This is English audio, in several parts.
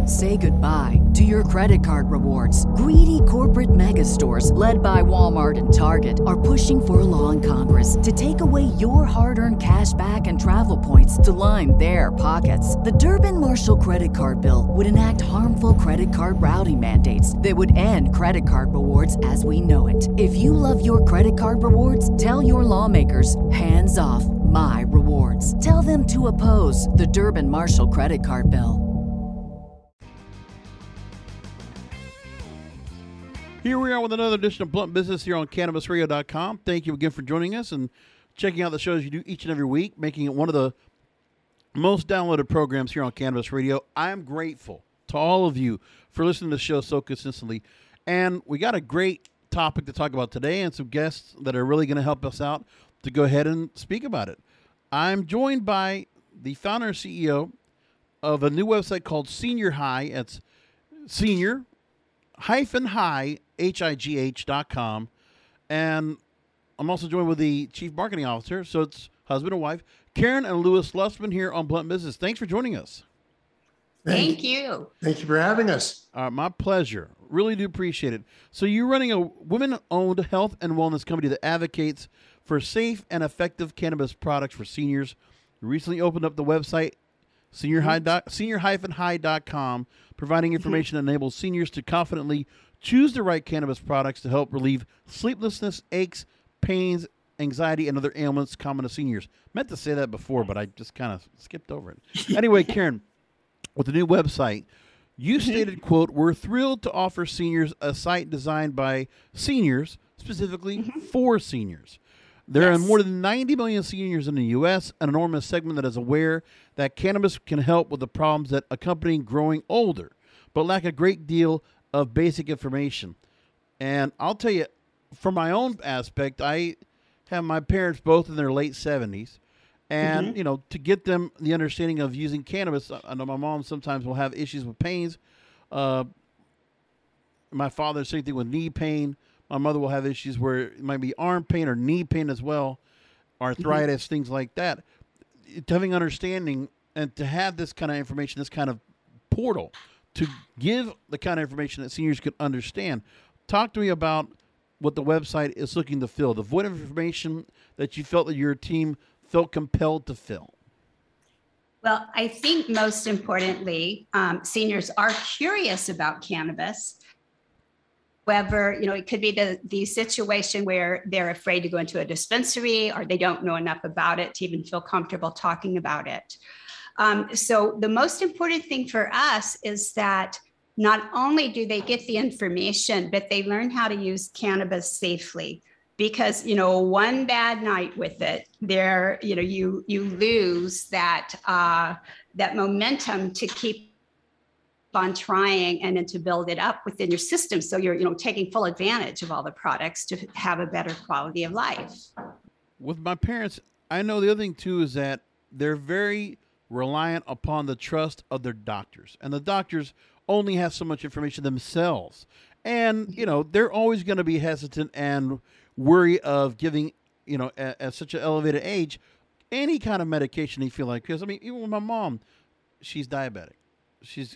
Say goodbye to your credit card rewards. Greedy corporate mega stores, led by Walmart and Target, are pushing for a law in Congress to take away your hard-earned cash back and travel points to line their pockets. The Durbin-Marshall credit card bill would enact harmful credit card routing mandates that would end credit card rewards as we know it. If you love your credit card rewards, tell your lawmakers, hands off my rewards. Tell them to oppose the Durbin-Marshall credit card bill. Here we are with another edition of Blunt Business here on CannabisRadio.com. Thank you again for joining us and checking out the shows you do each and every week, making it one of the most downloaded programs here on Cannabis Radio. I am grateful to all of you for listening to the show so consistently. And we got a great topic to talk about today and some guests that are really going to help us out to go ahead and speak about it. I'm joined by the founder and CEO of a new website called Senior High. It's senior-high.com. And I'm also joined with the Chief Marketing Officer, so it's husband and wife, Karen and Louis Lusman here on Blunt Business. Thanks for joining us. Thank you. Thank you for having us. My pleasure. Really do appreciate it. So you're running a women-owned health and wellness company that advocates for safe and effective cannabis products for seniors. You recently opened up the website, senior-high.com, providing information that enables seniors to confidently choose the right cannabis products to help relieve sleeplessness, aches, pains, anxiety, and other ailments common to seniors. Meant to say that before, but I just kind of skipped over it. Anyway, Karen, with the new website, you stated, quote, "We're thrilled to offer seniors a site designed by seniors, specifically for seniors. There are more than 90 million seniors in the U.S., an enormous segment that is aware that cannabis can help with the problems that accompany growing older, but lack a great deal of basic information." And I'll tell you, from my own aspect, I have my parents both in their late 70s. And, you know, to get them the understanding of using cannabis, I know my mom sometimes will have issues with pains. My father, same thing with knee pain. My mother will have issues where it might be arm pain or knee pain as well, arthritis, things like that. Having understanding and to have this kind of information, this kind of portal to give the kind of information that seniors could understand. Talk to me about what the website is looking to fill, the void of information that you felt that your team felt compelled to fill. Well, I think most importantly, seniors are curious about cannabis. However, you know, it could be the situation where they're afraid to go into a dispensary or they don't know enough about it to even feel comfortable talking about it. So the most important thing for us is that not only do they get the information, but they learn how to use cannabis safely. Because, you know, one bad night with it, you lose that momentum to keep on trying and then to build it up within your system. So you're, taking full advantage of all the products to have a better quality of life. With my parents, I know the other thing too is that they're very reliant upon the trust of their doctors, and the doctors only have so much information themselves. And, they're always going to be hesitant and worry of giving, at such an elevated age, any kind of medication they feel like. Because, even with my mom, she's diabetic. She's,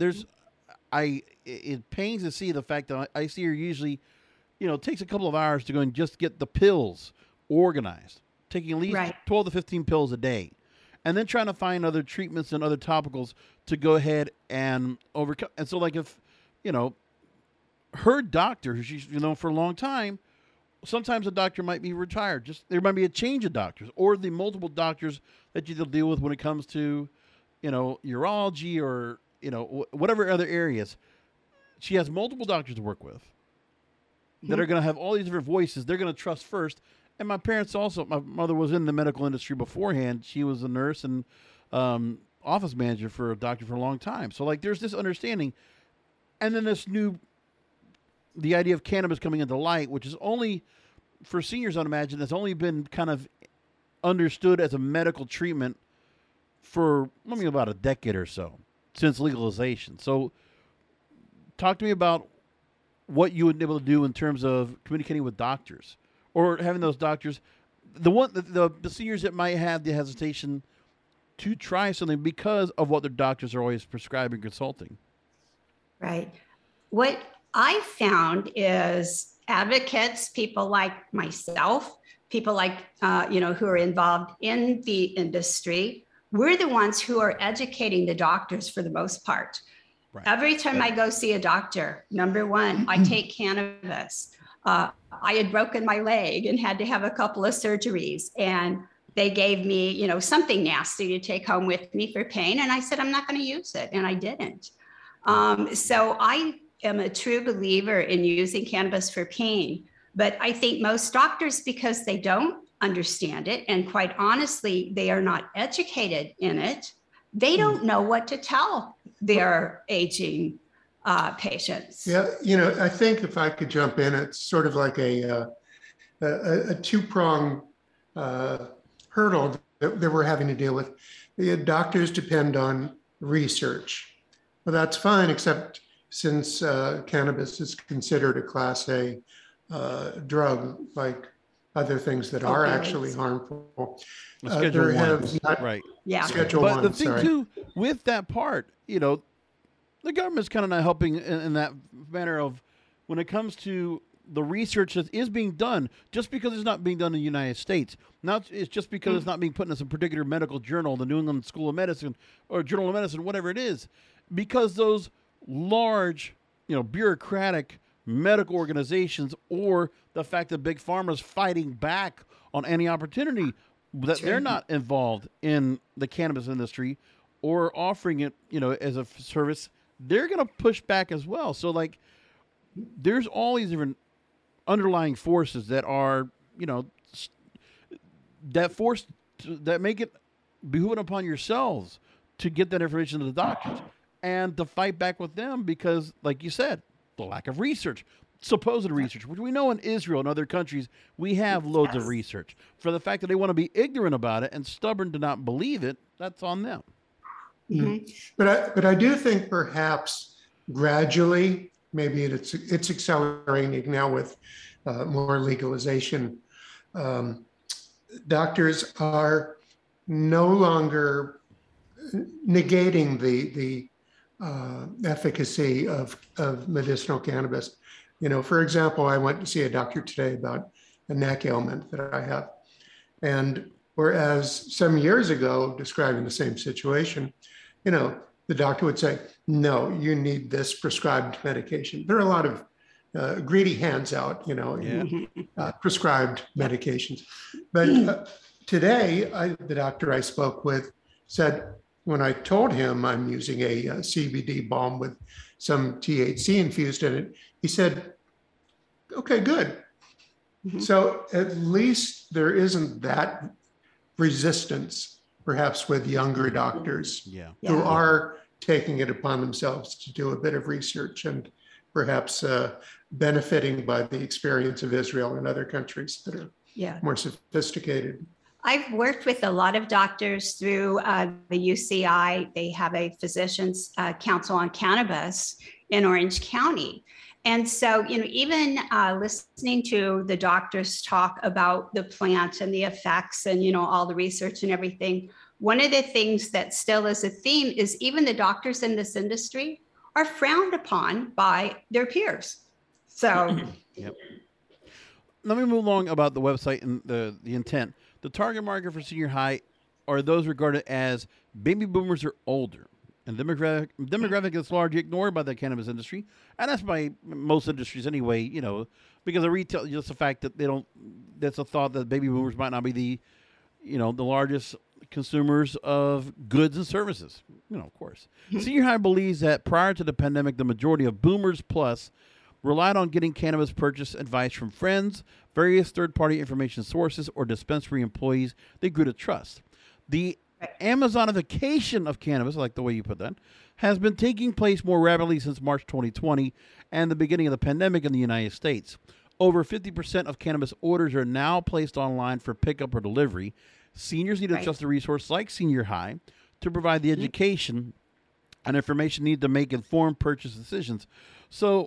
it pains to see the fact that I see her usually, it takes a couple of hours to go and just get the pills organized, taking at least 12 to 15 pills a day. And then trying to find other treatments and other topicals to go ahead and overcome. And so, like, if, her doctor, who she's for a long time, sometimes a doctor might be retired. Just there might be a change of doctors, or the multiple doctors that you deal with when it comes to, urology or whatever other areas. She has multiple doctors to work with that are going to have all these different voices. They're going to trust first. And my parents also. My mother was in the medical industry beforehand. She was a nurse and office manager for a doctor for a long time. So like, there's this understanding, and then the idea of cannabis coming into light, which is only for seniors, I'd imagine, that's only been kind of understood as a medical treatment for about a decade or so since legalization. So talk to me about what you would be able to do in terms of communicating with doctors or having those doctors, the seniors that might have the hesitation to try something because of what their doctors are always prescribing, consulting. Right. What I found is advocates, people like myself, people like, who are involved in the industry, we're the ones who are educating the doctors for the most part. Right. Every time I go see a doctor, number one, I take cannabis. I had broken my leg and had to have a couple of surgeries, and they gave me, something nasty to take home with me for pain. And I said, I'm not going to use it. And I didn't. So I am a true believer in using cannabis for pain. But I think most doctors, because they don't understand it, and quite honestly, they are not educated in it, they don't know what to tell their aging patients. Yeah, I think if I could jump in, it's sort of like a two-pronged hurdle that we're having to deal with. The doctors depend on research. Well, that's fine, except since cannabis is considered a Class A drug, like other things that are actually harmful. Schedule one, right? Yeah. Schedule but one. The thing too with that part, the government's kind of not helping in that manner of when it comes to the research that is being done. Just because it's not being done in the United States, now it's just because it's not being put in some particular medical journal, the New England School of Medicine or Journal of Medicine, whatever it is, because those large, bureaucratic medical organizations, or the fact that big pharma is fighting back on any opportunity that they're not involved in the cannabis industry or offering it, as a service, they're going to push back as well. So there's all these different underlying forces that are, that make it behooving upon yourselves to get that information to the doctors and to fight back with them because, like you said, the lack of research, supposed research, which we know in Israel and other countries, we have loads of research. For the fact that they want to be ignorant about it and stubborn to not believe it, that's on them. Mm-hmm. But I do think perhaps gradually, maybe it's accelerating now with more legalization. Doctors are no longer negating the efficacy of medicinal cannabis. For example, I went to see a doctor today about a neck ailment that I have. And whereas some years ago, describing the same situation, the doctor would say, no, you need this prescribed medication. There are a lot of greedy hands out, prescribed medications. But today, the doctor I spoke with said, when I told him I'm using a CBD balm with some THC infused in it, he said, okay, good. Mm-hmm. So at least there isn't that resistance, perhaps with younger doctors who are taking it upon themselves to do a bit of research and perhaps benefiting by the experience of Israel and other countries that are more sophisticated. I've worked with a lot of doctors through the UCI. They have a physicians council on cannabis in Orange County. And so, even listening to the doctors talk about the plant and the effects and, all the research and everything, one of the things that still is a theme is even the doctors in this industry are frowned upon by their peers. So, Yep. Let me move along about the website and the intent. The target market for senior high are those regarded as baby boomers or older, and demographic is largely ignored by the cannabis industry, and that's by most industries anyway. Because the retail, just the fact that they don't. That's a thought that baby boomers might not be the largest consumers of goods and services. Of course, senior high believes that prior to the pandemic, the majority of boomers plus relied on getting cannabis purchase advice from friends, various third-party information sources, or dispensary employees they grew to trust. The Amazonification of cannabis, I like the way you put that, has been taking place more rapidly since March 2020 and the beginning of the pandemic in the United States. Over 50% of cannabis orders are now placed online for pickup or delivery. Seniors need to trust a resource like Senior High to provide the education and information needed to make informed purchase decisions. So,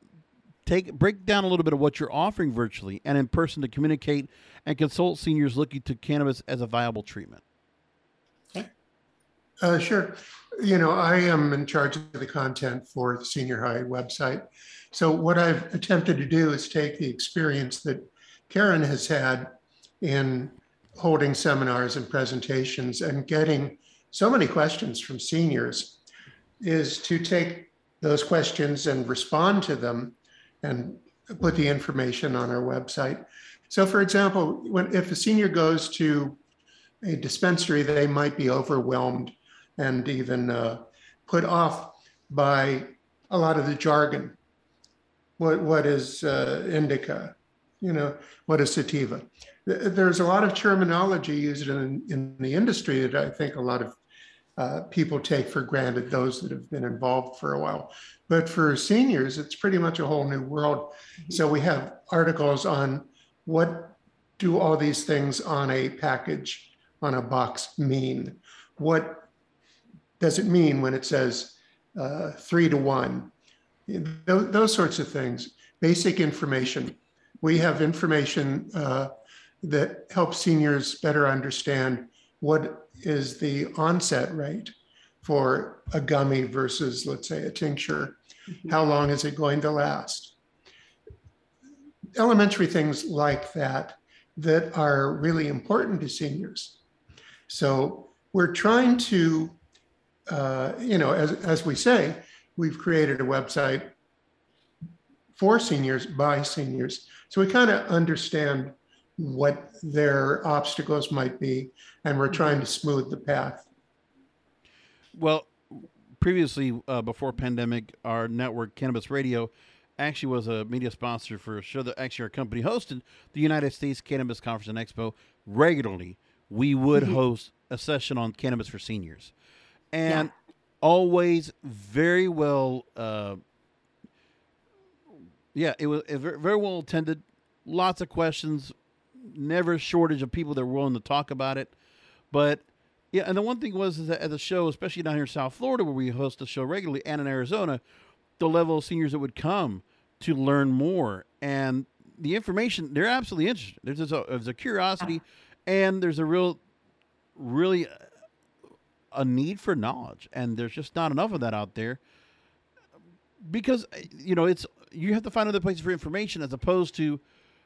break down a little bit of what you're offering virtually and in person to communicate and consult seniors looking to cannabis as a viable treatment. Sure. I am in charge of the content for the senior high website. So what I've attempted to do is take the experience that Karen has had in holding seminars and presentations and getting so many questions from seniors, is to take those questions and respond to them and put the information on our website. So for example, if a senior goes to a dispensary, they might be overwhelmed and even put off by a lot of the jargon. What is indica? What is sativa? There's a lot of terminology used in the industry that I think a lot of people take for granted, those that have been involved for a while. But for seniors, it's pretty much a whole new world. So we have articles on what do all these things on a package, on a box mean? What does it mean when it says 3 to 1? Those sorts of things, basic information. We have information that helps seniors better understand what is the onset rate for a gummy versus, let's say, a tincture. How long is it going to last? Elementary things like that are really important to seniors. So we're trying to, as we say, we've created a website for seniors by seniors. So we kind of understand what their obstacles might be, and we're trying to smooth the path. Well, previously, before pandemic, our network, Cannabis Radio, actually was a media sponsor for a show that actually our company hosted, the United States Cannabis Conference and Expo. Regularly, we would host a session on cannabis for seniors. And always very well, it was very well attended, lots of questions, never a shortage of people that were willing to talk about it. But yeah, and the one thing was that at the show, especially down here in South Florida, where we host the show regularly, and in Arizona, the level of seniors that would come to learn more and the information, they're absolutely interested. There's a curiosity, and there's a really a need for knowledge, and there's just not enough of that out there, because you have to find other places for information, as opposed to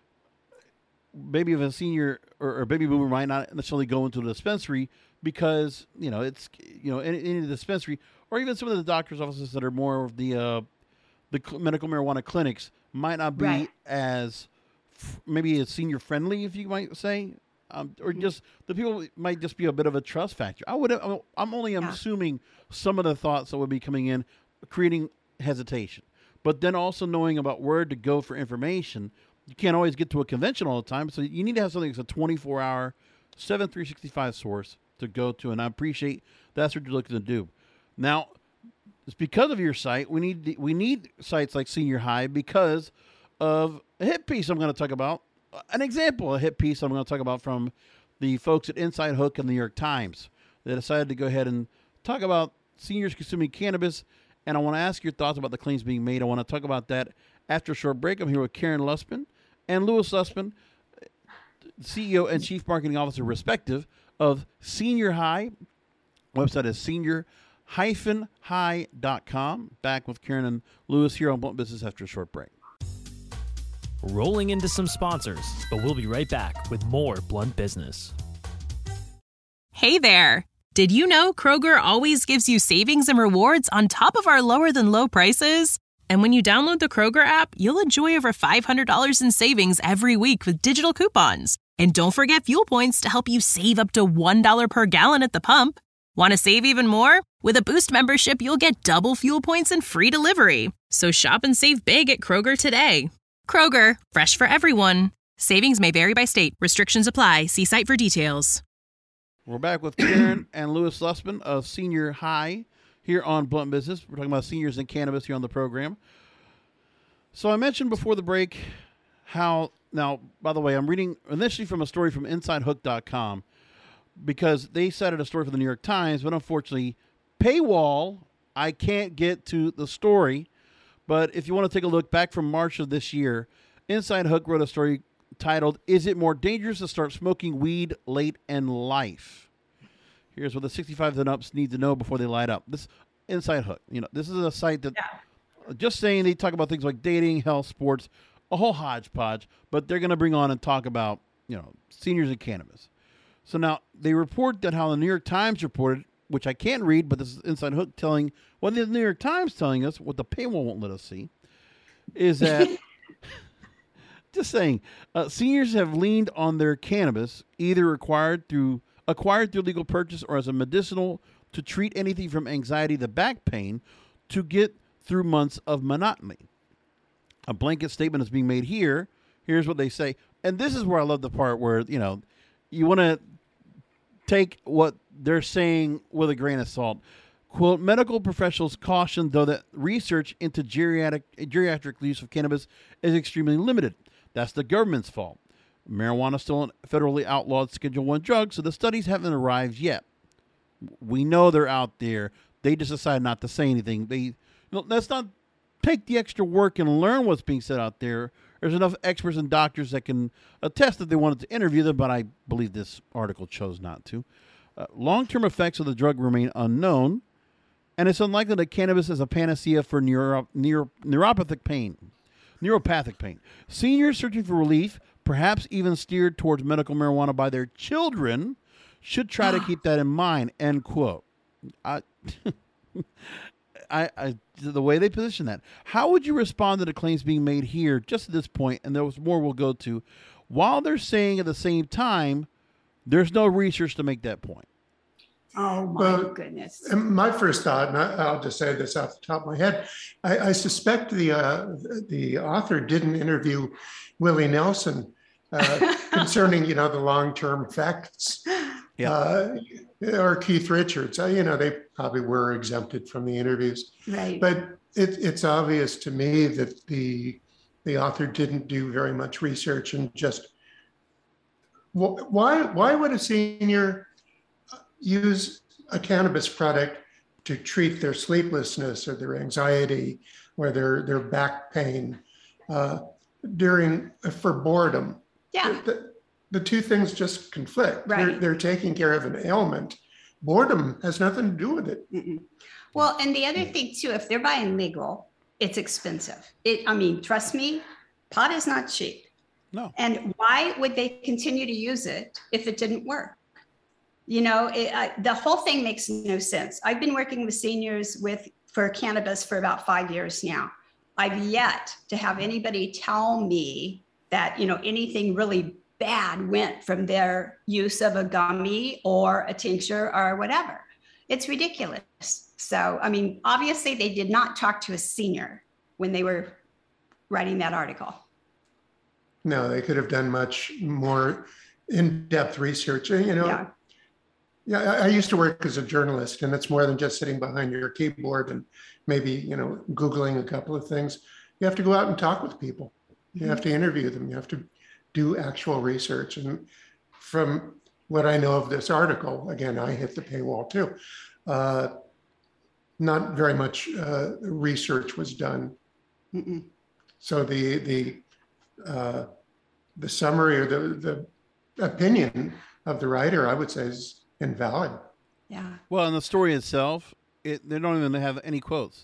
maybe if a senior or baby boomer might not necessarily go into the dispensary because it's in the dispensary, or even some of the doctor's offices that are more of the medical marijuana clinics might not be as maybe as senior friendly, if you might say. Or just the people might just be a bit of a trust factor. I'm only assuming some of the thoughts that would be coming in, creating hesitation. But then also knowing about where to go for information. You can't always get to a convention all the time, so you need to have something that's a 24-hour, 365 source to go to. And I appreciate that's what you're looking to do. Now, it's because of your site. We need sites like Senior High because of a hit piece I'm going to talk about. An example, a hit piece I'm going to talk about from the folks at Inside Hook and the New York Times. They decided to go ahead and talk about seniors consuming cannabis, and I want to ask your thoughts about the claims being made. I want to talk about that after a short break. I'm here with Karen Lusman and Louis Lusman, CEO and Chief Marketing Officer, respective, of Senior High. Website is senior-high.com. Back with Karen and Louis here on Blunt Business after a short break. Rolling into some sponsors, but we'll be right back with more Blunt Business. Hey there! Did you know Kroger always gives you savings and rewards on top of our lower than low prices? And when you download the Kroger app, you'll enjoy over $500 in savings every week with digital coupons. And don't forget fuel points to help you save up to $1 per gallon at the pump. Want to save even more? With a Boost membership, you'll get double fuel points and free delivery. So shop and save big at Kroger today. Kroger, fresh for everyone. Savings may vary by state. Restrictions apply. See site for details. We're back with Karen and Louis Lusman of Senior High here on Blunt Business. We're talking about seniors and cannabis here on the program. So I mentioned before the break how, now, by the way, I'm reading initially from a story from InsideHook.com because they cited a story from the New York Times, but unfortunately, paywall, I can't get to the story. But if you want to take a look back from March of this year, Inside Hook wrote a story titled, "Is it more dangerous to start smoking weed late in life?" Here's what the 65 and ups need to know before they light up. This Inside Hook. This is a site that just saying they talk about things like dating, health, sports, a whole hodgepodge, but they're going to bring on and talk about, seniors and cannabis. So now they report that how the New York Times reported, which I can't read, but this is Inside Hook telling, what the New York Times telling us, what the paywall won't let us see, is that, just saying, seniors have leaned on their cannabis, either acquired through legal purchase or as a medicinal to treat anything from anxiety to back pain to get through months of monotony. A blanket statement is being made here. Here's what they say. And this is where I love the part where, you want to take what they're saying with a grain of salt. Quote, medical professionals caution, though, that research into geriatric use of cannabis is extremely limited. That's the government's fault. Marijuana is still a federally outlawed Schedule I drug, so the studies haven't arrived yet. We know they're out there. They just decide not to say anything. Let's not take the extra work and learn what's being said out there. There's enough experts and doctors that can attest that they wanted to interview them, but I believe this article chose not to. Long-term effects of the drug remain unknown, and it's unlikely that cannabis is a panacea for neuropathic pain. Seniors searching for relief, perhaps even steered towards medical marijuana by their children, should try to keep that in mind, end quote. The way they position that. How would you respond to the claims being made here just at this point, and there was more we'll go to, while they're saying at the same time, there's no research to make that point? Oh, my goodness. My first thought, and I'll just say this off the top of my head, I suspect the author didn't interview Willie Nelson concerning, the long-term effects. Yeah. Or Keith Richards. They probably were exempted from the interviews. Right. But it's obvious to me that the author didn't do very much research and just why would a senior use a cannabis product to treat their sleeplessness or their anxiety or their back pain for boredom? Yeah. The two things just conflict. Right. They're taking care of an ailment. Boredom has nothing to do with it. Mm-mm. Well, and the other thing too, if they're buying legal, it's expensive. Trust me, pot is not cheap. No. And why would they continue to use it if it didn't work? The whole thing makes no sense. I've been working with seniors for cannabis for about 5 years now. I've yet to have anybody tell me that, anything really bad went from their use of a gummy or a tincture or whatever. It's ridiculous. So, obviously they did not talk to a senior when they were writing that article. No, they could have done much more in-depth research. Yeah, I used to work as a journalist, and it's more than just sitting behind your keyboard and maybe, Googling a couple of things. You have to go out and talk with people. You have to interview them. You have to do actual research. And from what I know of this article, again, I hit the paywall too. Not very much research was done. Mm-mm. So the summary or the opinion of the writer, I would say, is invalid. Yeah. Well, in the story itself, they don't even have any quotes.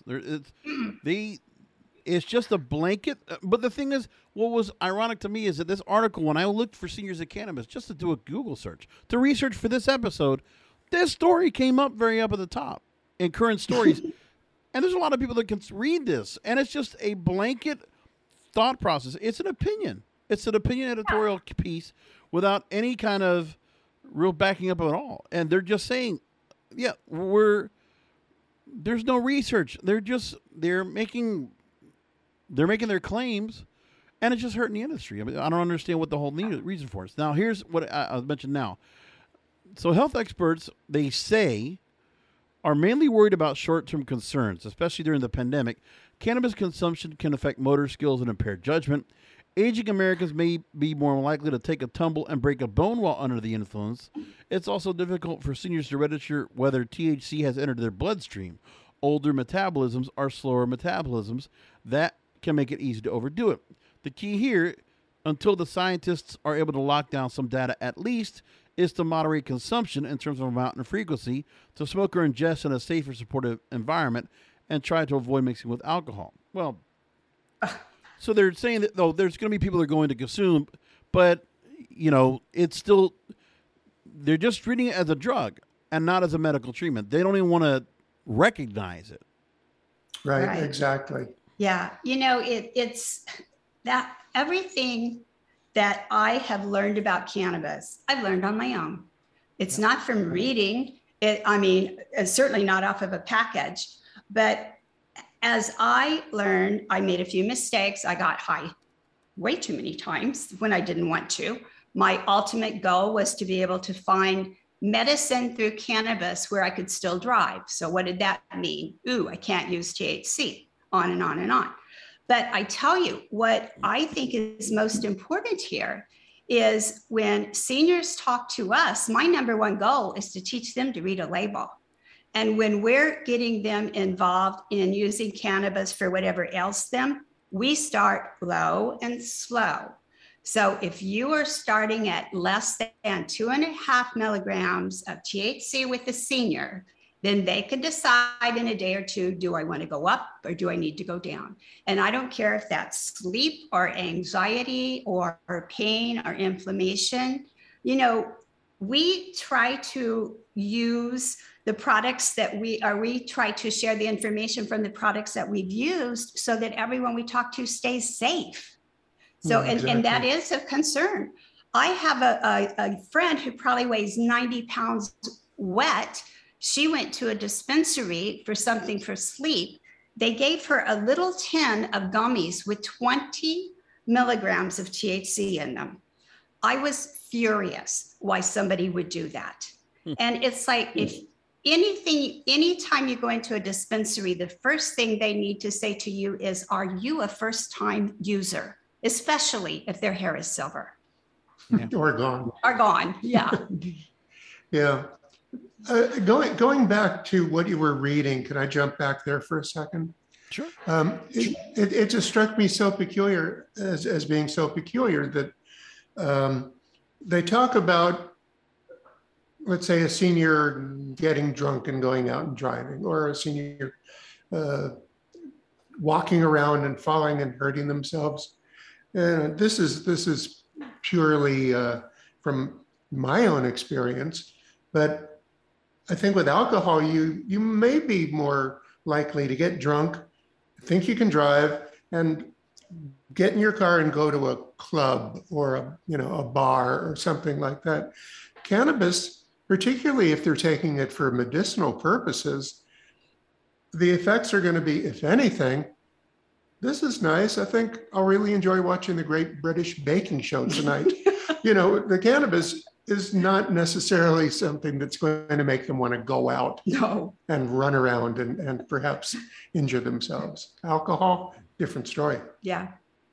It's just a blanket. But the thing is, what was ironic to me is that this article, when I looked for seniors at cannabis, just to do a Google search, to research for this episode, this story came up very up at the top in current stories. And there's a lot of people that can read this. And it's just a blanket thought process. It's an opinion. It's an opinion editorial piece without any kind of real backing up at all. And they're just saying, there's no research. They're making their claims, and it's just hurting the industry. I don't understand what the whole reason for it is. Now, here's what I mentioned now. So health experts, they say, are mainly worried about short-term concerns, especially during the pandemic. Cannabis consumption can affect motor skills and impair judgment. Aging Americans may be more likely to take a tumble and break a bone while under the influence. It's also difficult for seniors to register whether THC has entered their bloodstream. Older metabolisms are slower metabolisms. That can make it easy to overdo it. The key here, until the scientists are able to lock down some data at least, is to moderate consumption in terms of amount and frequency, to smoke or ingest in a safer, supportive environment, and try to avoid mixing with alcohol. Well, so they're saying that, though, there's going to be people that are going to consume, but, it's still, they're just treating it as a drug and not as a medical treatment. They don't even want to recognize it. Right. Exactly. Yeah. It's that everything that I have learned about cannabis, I've learned on my own. It's not from reading it. It's certainly not off of a package, but as I learned, I made a few mistakes. I got high way too many times when I didn't want to. My ultimate goal was to be able to find medicine through cannabis where I could still drive. So what did that mean? I can't use THC, on and on and on. But I tell you, what I think is most important here is when seniors talk to us, my number one goal is to teach them to read a label. And when we're getting them involved in using cannabis for whatever ails them, we start low and slow. So if you are starting at less than 2.5 milligrams of THC with a senior, then they can decide in a day or two, do I want to go up or do I need to go down? And I don't care if that's sleep or anxiety or pain or inflammation. We try to use the products that we try to share the information from the products that we've used so that everyone we talk to stays safe. So, Exactly. and that is a concern. I have a friend who probably weighs 90 pounds wet. She went to a dispensary for something for sleep. They gave her a little tin of gummies with 20 milligrams of THC in them. I was furious why somebody would do that. And it's like, if anytime you go into a dispensary, the first thing they need to say to you is, are you a first-time user? Especially if their hair is silver. Or gone. Are gone, yeah. Yeah. Going back to what you were reading, can I jump back there for a second? Sure. It just struck me so peculiar as being so peculiar that they talk about, let's say, a senior getting drunk and going out and driving, or a senior walking around and falling and hurting themselves. This is purely from my own experience, but I think with alcohol, you may be more likely to get drunk, think you can drive, and get in your car and go to a club or a bar or something like that. Cannabis, particularly if they're taking it for medicinal purposes, the effects are going to be, if anything, this is nice. I think I'll really enjoy watching the Great British Baking Show tonight. The cannabis is not necessarily something that's going to make them want to go out and run around and perhaps injure themselves. Alcohol, different story. Yeah.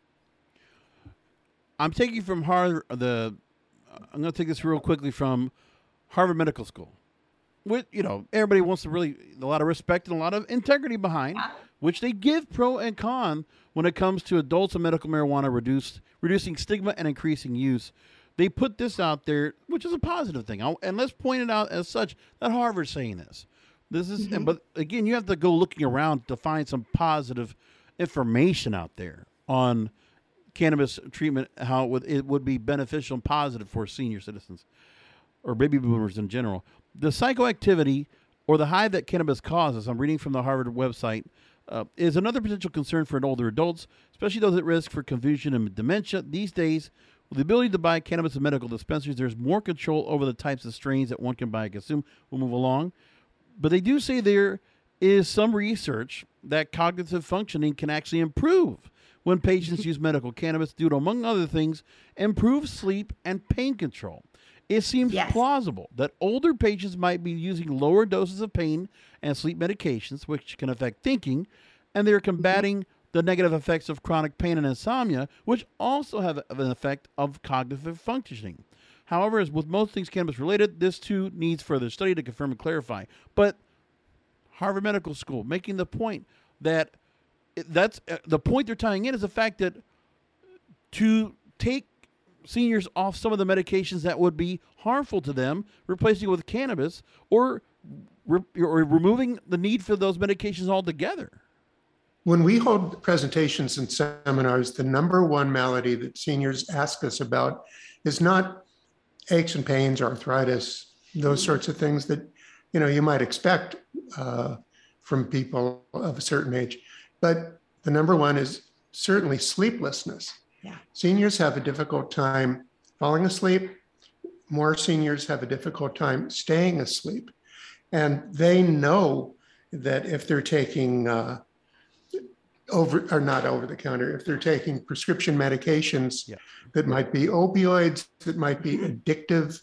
I'm taking from Harvard, I'm going to take this real quickly from Harvard Medical School. With, everybody wants to really, a lot of respect and a lot of integrity behind, which they give pro and con when it comes to adults and medical marijuana reducing stigma and increasing use. They put this out there, which is a positive thing. And let's point it out as such that Harvard's saying this. This is, but again, you have to go looking around to find some positive information out there on cannabis treatment, how it would be beneficial and positive for senior citizens or baby boomers in general. The psychoactivity or the high that cannabis causes, I'm reading from the Harvard website, is another potential concern for older adults, especially those at risk for confusion and dementia. These days, with the ability to buy cannabis in medical dispensaries, there's more control over the types of strains that one can buy and consume. We'll move along. But they do say there is some research that cognitive functioning can actually improve when patients use medical cannabis due to, among other things, improve sleep and pain control. It seems plausible that older patients might be using lower doses of pain and sleep medications, which can affect thinking, and they're combating the negative effects of chronic pain and insomnia, which also have an effect of cognitive functioning. However, as with most things cannabis related, this too needs further study to confirm and clarify. But Harvard Medical School making the point that the point they're tying in is the fact that to take seniors off some of the medications that would be harmful to them, replacing it with cannabis, or removing the need for those medications altogether. When we hold presentations and seminars, the number one malady that seniors ask us about is not aches and pains, arthritis, those sorts of things that, you might expect from people of a certain age. But the number one is certainly sleeplessness. Yeah. Seniors have a difficult time falling asleep. More seniors have a difficult time staying asleep. And they know that if they're taking not over the counter, if they're taking prescription medications that might be opioids, that might be addictive,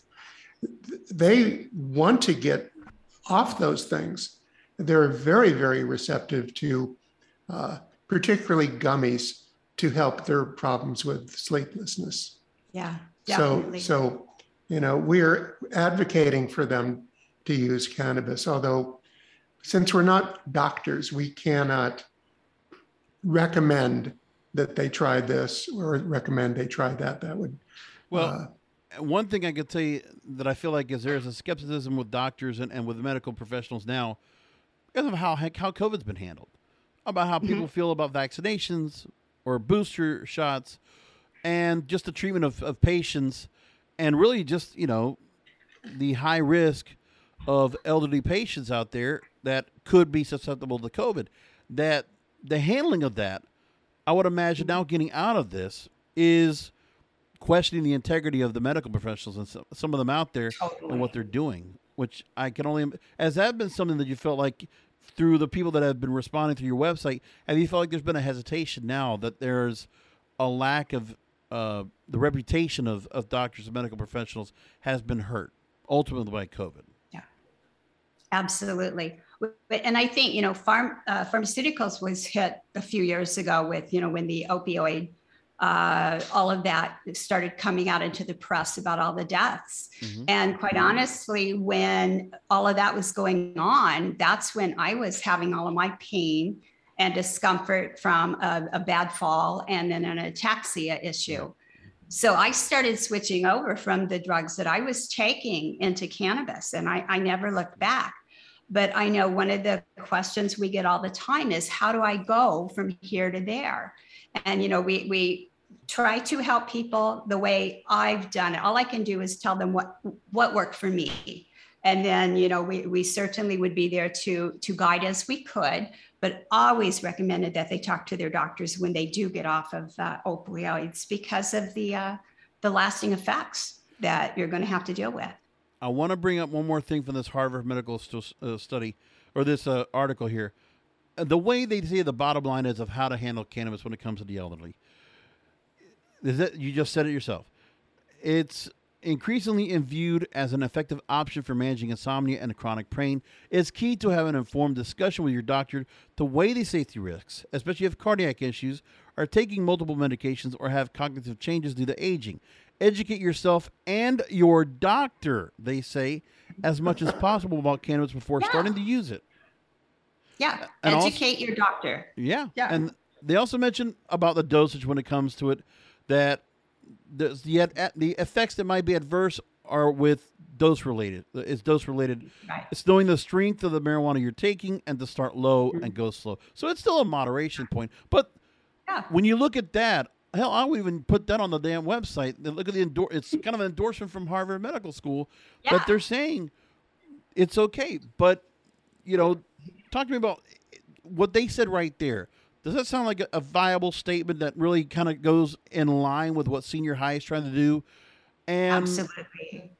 they want to get off those things. They're very, very receptive to particularly gummies to help their problems with sleeplessness. Yeah, definitely. So we're advocating for them to use cannabis, although since we're not doctors, we cannot recommend that they try this or recommend they try that. That would one thing I could tell you that I feel like is there's a skepticism with doctors and with medical professionals now because of how COVID's been handled, about how people feel about vaccinations or booster shots and just the treatment of patients, and really just, the high risk of elderly patients out there that could be susceptible to COVID. That the handling of that, I would imagine now getting out of this is questioning the integrity of the medical professionals and some of them out there and what they're doing, which I can only, has that been something that you felt like through the people that have been responding through your website, have you felt like there's been a hesitation now that there's a lack of the reputation of doctors and medical professionals has been hurt ultimately by COVID? Yeah, absolutely. And I think, pharmaceuticals was hit a few years ago with, when the opioid, all of that started coming out into the press about all the deaths. And quite honestly, when all of that was going on, that's when I was having all of my pain and discomfort from a bad fall and then an ataxia issue. So I started switching over from the drugs that I was taking into cannabis, and I never looked back. But I know one of the questions we get all the time is, how do I go from here to there? And, we try to help people the way I've done it. All I can do is tell them what worked for me. And then, we certainly would be there to guide as we could, but always recommended that they talk to their doctors when they do get off of opioids because of the lasting effects that you're going to have to deal with. I want to bring up one more thing from this Harvard medical study, or this article here. The way they say the bottom line is of how to handle cannabis when it comes to the elderly. You just said it yourself. It's increasingly viewed as an effective option for managing insomnia and chronic pain. It's key to have an informed discussion with your doctor to weigh the safety risks, especially if cardiac issues, are taking multiple medications, or have cognitive changes due to aging. Educate yourself and your doctor, they say, as much as possible about cannabis before starting to use it. Yeah, and educate your doctor. Yeah, and they also mention about the dosage when it comes to it, that the effects that might be adverse are with dose related. It's dose related. Right. It's knowing the strength of the marijuana you're taking and to start low and go slow. So it's still a moderation point. But when you look at that, hell, I'll even put that on the damn website. Look at it's kind of an endorsement from Harvard Medical School, but they're saying it's okay. But, talk to me about what they said right there. Does that sound like a viable statement that really kind of goes in line with what Senior High is trying to do? And absolutely.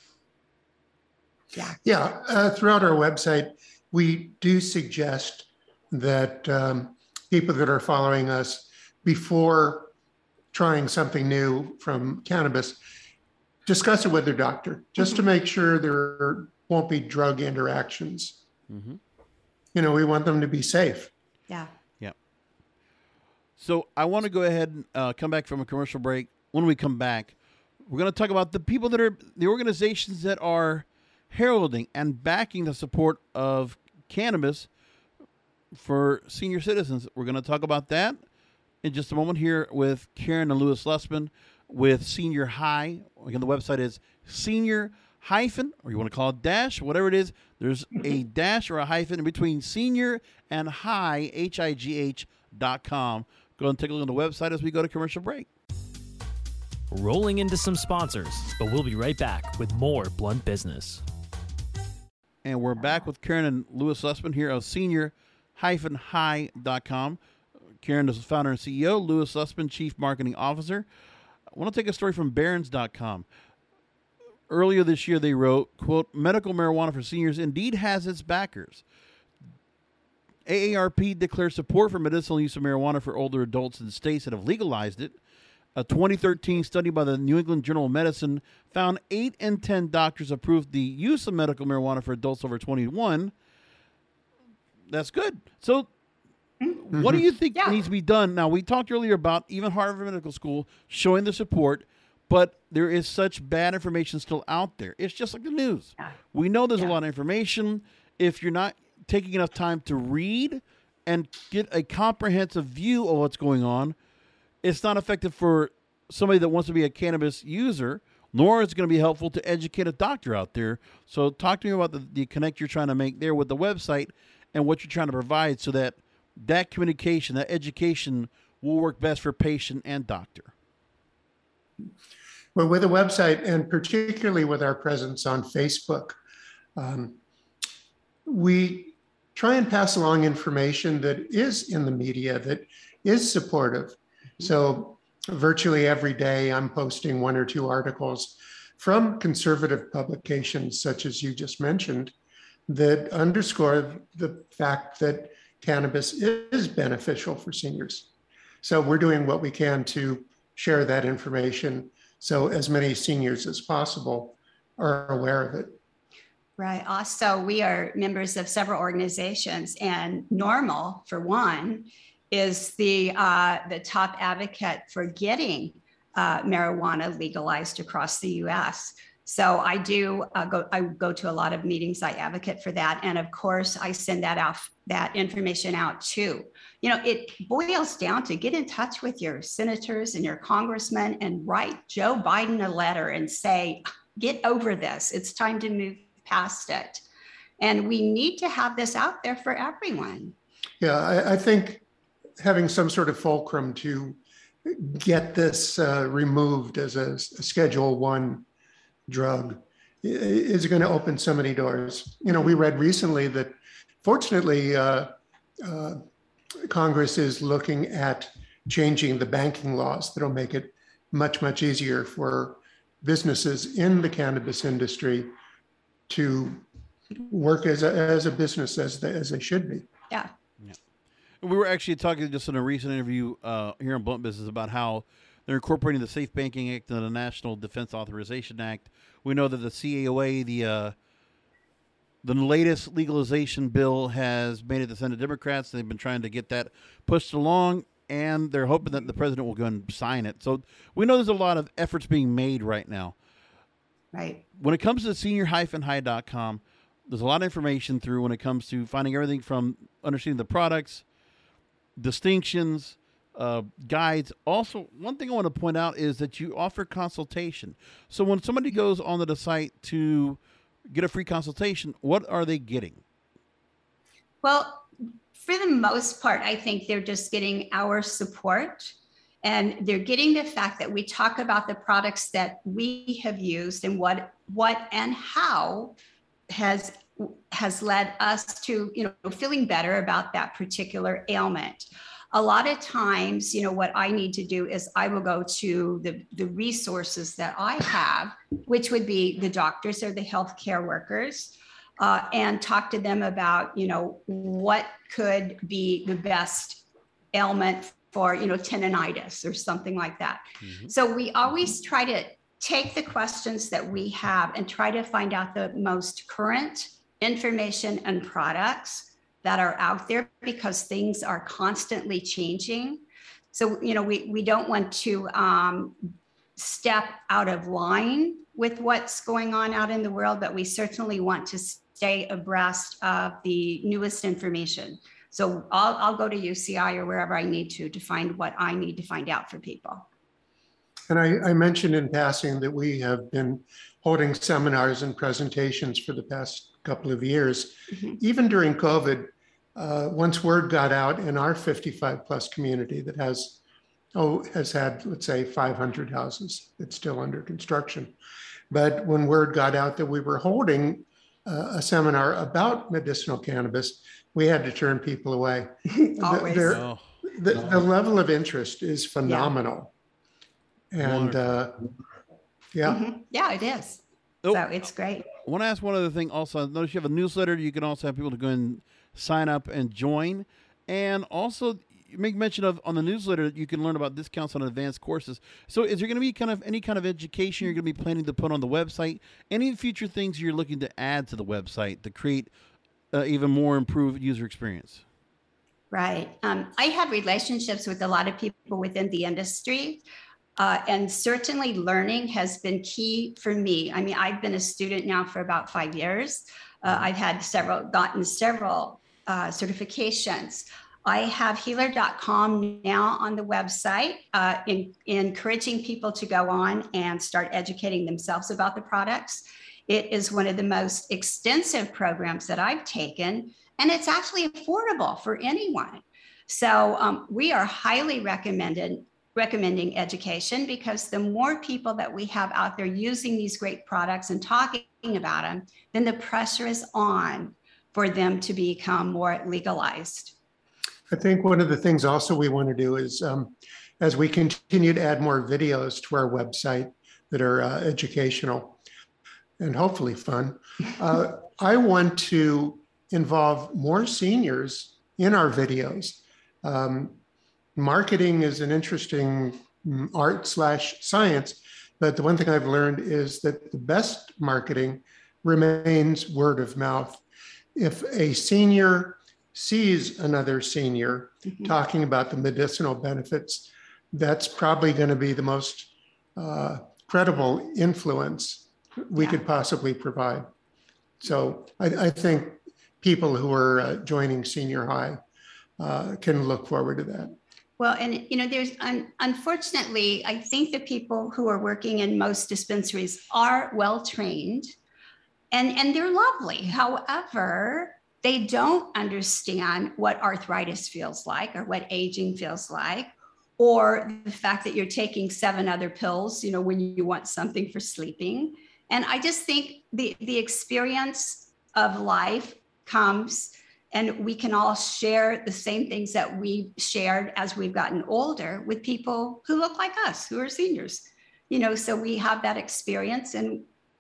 Yeah. Throughout our website, we do suggest that people that are following us, before trying something new from cannabis, discuss it with their doctor, just to make sure there won't be drug interactions. We want them to be safe. Yeah. So I want to go ahead and come back from a commercial break. When we come back, we're going to talk about the people that are, the organizations that are heralding and backing the support of cannabis for senior citizens. We're going to talk about that in just a moment here with Karen and Louis Lessman with Senior High. Again, the website is senior hyphen, or you want to call it dash, whatever it is. There's a dash or a hyphen in between senior and high, HIGH.com. Go and take a look on the website as we go to commercial break. Rolling into some sponsors, but we'll be right back with more Blunt Business. And we're back with Karen and Louis Sussman here of senior-high.com. Karen is the founder and CEO, Louis Sussman, Chief Marketing Officer. I want to take a story from Barron's.com. Earlier this year, they wrote, quote, medical marijuana for seniors indeed has its backers. AARP declares support for medicinal use of marijuana for older adults in states that have legalized it. A 2013 study by the New England Journal of Medicine found 8 in 10 doctors approved the use of medical marijuana for adults over 21. That's good. So what do you think needs to be done? Now, we talked earlier about even Harvard Medical School showing the support, but there is such bad information still out there. It's just like the news. We know there's a lot of information. If you're not taking enough time to read and get a comprehensive view of what's going on, it's not effective for somebody that wants to be a cannabis user, nor is it going to be helpful to educate a doctor out there. So talk to me about the connect you're trying to make there with the website and what you're trying to provide so that that communication, that education will work best for patient and doctor. Well, with the website and particularly with our presence on Facebook, we try and pass along information that is in the media, that is supportive. So virtually every day I'm posting 1 or 2 articles from conservative publications, such as you just mentioned, that underscore the fact that cannabis is beneficial for seniors. So we're doing what we can to share that information so as many seniors as possible are aware of it. Right. Also, we are members of several organizations, and NORML, for one, is the top advocate for getting marijuana legalized across the U.S. So I go to a lot of meetings. I advocate for that, and of course, I send that information out too. You know, it boils down to get in touch with your senators and your congressmen and write Joe Biden a letter and say, get over this. It's time to move past it. And we need to have this out there for everyone. Yeah, I think having some sort of fulcrum to get this removed as a Schedule I drug is going to open so many doors. You know, we read recently that fortunately Congress is looking at changing the banking laws that'll make it much, much easier for businesses in the cannabis industry to work as a business as they should be. Yeah. We were actually talking just in a recent interview here on Blunt Business about how they're incorporating the Safe Banking Act and the National Defense Authorization Act. We know that the CAOA, the latest legalization bill, has made it to Senate Democrats. They've been trying to get that pushed along, and they're hoping that the president will go and sign it. So we know there's a lot of efforts being made right now. Right. When it comes to senior-high.com, there's a lot of information through when it comes to finding everything from understanding the products, distinctions, guides. Also, one thing I want to point out is that you offer consultation. So when somebody goes onto the site to get a free consultation, what are they getting? Well, for the most part, I think they're just getting our support, and they're getting the fact that we talk about the products that we have used and what and how has led us to, feeling better about that particular ailment. A lot of times, what I need to do is I will go to the resources that I have, which would be the doctors or the healthcare workers, and talk to them about, what could be the best ailment for, tendonitis or something like that. Mm-hmm. So we always try to take the questions that we have and try to find out the most current information and products that are out there, because things are constantly changing. So, we don't want to step out of line with what's going on out in the world, but we certainly want to stay abreast of the newest information. So I'll go to UCI or wherever I need to find what I need to find out for people. And I mentioned in passing that we have been holding seminars and presentations for the past couple of years. Even during COVID, once word got out in our 55 plus community that has had, let's say, 500 houses, it's still under construction. But when word got out that we were holding a seminar about medicinal cannabis, we had to turn people away. Always. The level of interest is phenomenal. And Yeah, it is. Oh. So it's great. I want to ask one other thing also. I notice you have a newsletter. You can also have people to go and sign up and join. And also, you make mention of on the newsletter that you can learn about discounts on advanced courses. So is there going to be any kind of education you're going to be planning to put on the website? Any future things you're looking to add to the website to create even more improved user experience? Right. I have relationships with a lot of people within the industry. And certainly learning has been key for me. I mean, I've been a student now for about 5 years. I've gotten several certifications. I have healer.com now on the website, encouraging people to go on and start educating themselves about the products. It is one of the most extensive programs that I've taken, and it's actually affordable for anyone. So we are highly recommending education, because the more people that we have out there using these great products and talking about them, then the pressure is on for them to become more legalized. I think one of the things also we want to do is, as we continue to add more videos to our website that are educational and hopefully fun, I want to involve more seniors in our videos. Marketing is an interesting art/science, but the one thing I've learned is that the best marketing remains word of mouth. If a senior sees another senior talking about the medicinal benefits, that's probably going to be the most credible influence we could possibly provide. So I think people who are joining Senior High can look forward to that. Well, and there's unfortunately, I think the people who are working in most dispensaries are well trained, and they're lovely. However, they don't understand what arthritis feels like, or what aging feels like, or the fact that you're taking 7 other pills, when you want something for sleeping. And I just think the experience of life comes, and we can all share the same things that we shared as we've gotten older with people who look like us, who are seniors. So we have that experience, and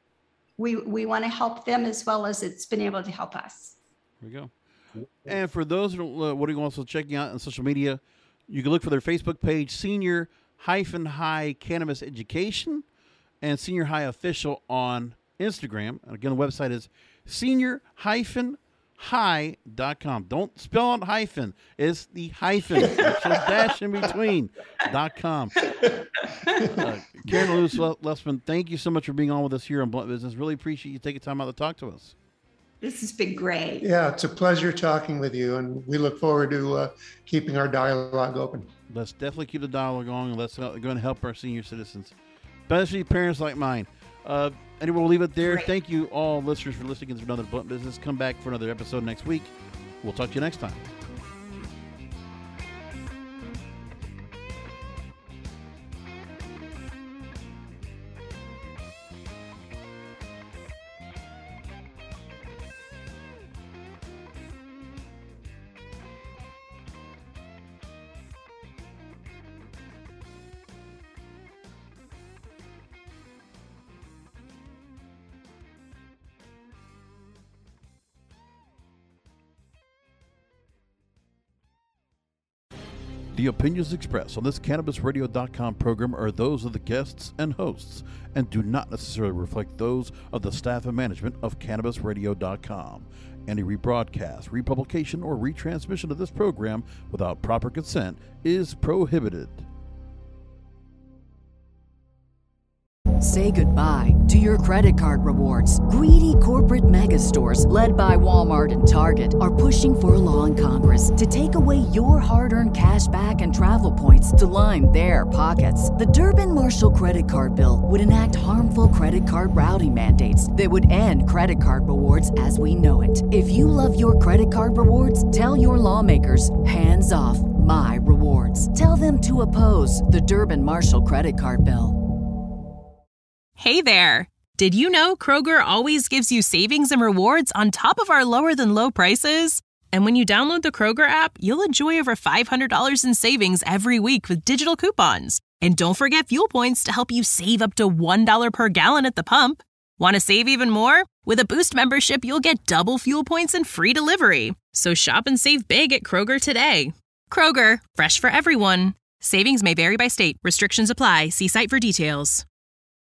we want to help them as well as it's been able to help us. There we go. And for those who are also checking out on social media, you can look for their Facebook page, Senior High Cannabis Education, and Senior High Official on Instagram. And again, the website is senior-high.com. Don't spell out hyphen. It's the hyphen. There's a dash in between. .com. Karen Lewis-Lessman, thank you so much for being on with us here on Blunt Business. Really appreciate you taking time out to talk to us. This has been great. Yeah, it's a pleasure talking with you, and we look forward to keeping our dialogue open. Let's definitely keep the dialogue going, and let's go and help our senior citizens, especially parents like mine. Anyway, we'll leave it there. Great. Thank you all listeners for listening to another Blunt Business. Come back for another episode next week. We'll talk to you next time. The opinions expressed on this CannabisRadio.com program are those of the guests and hosts and do not necessarily reflect those of the staff and management of CannabisRadio.com. Any rebroadcast, republication, or retransmission of this program without proper consent is prohibited. Say goodbye to your credit card rewards. Greedy corporate mega stores, led by Walmart and Target, are pushing for a law in Congress to take away your hard-earned cash back and travel points to line their pockets. The Durbin-Marshall credit card bill would enact harmful credit card routing mandates that would end credit card rewards as we know it. If you love your credit card rewards, tell your lawmakers, hands off my rewards. Tell them to oppose the Durbin-Marshall credit card bill. Hey there! Did you know Kroger always gives you savings and rewards on top of our lower-than-low prices? And when you download the Kroger app, you'll enjoy over $500 in savings every week with digital coupons. And don't forget fuel points to help you save up to $1 per gallon at the pump. Want to save even more? With a Boost membership, you'll get double fuel points and free delivery. So shop and save big at Kroger today. Kroger, fresh for everyone. Savings may vary by state. Restrictions apply. See site for details.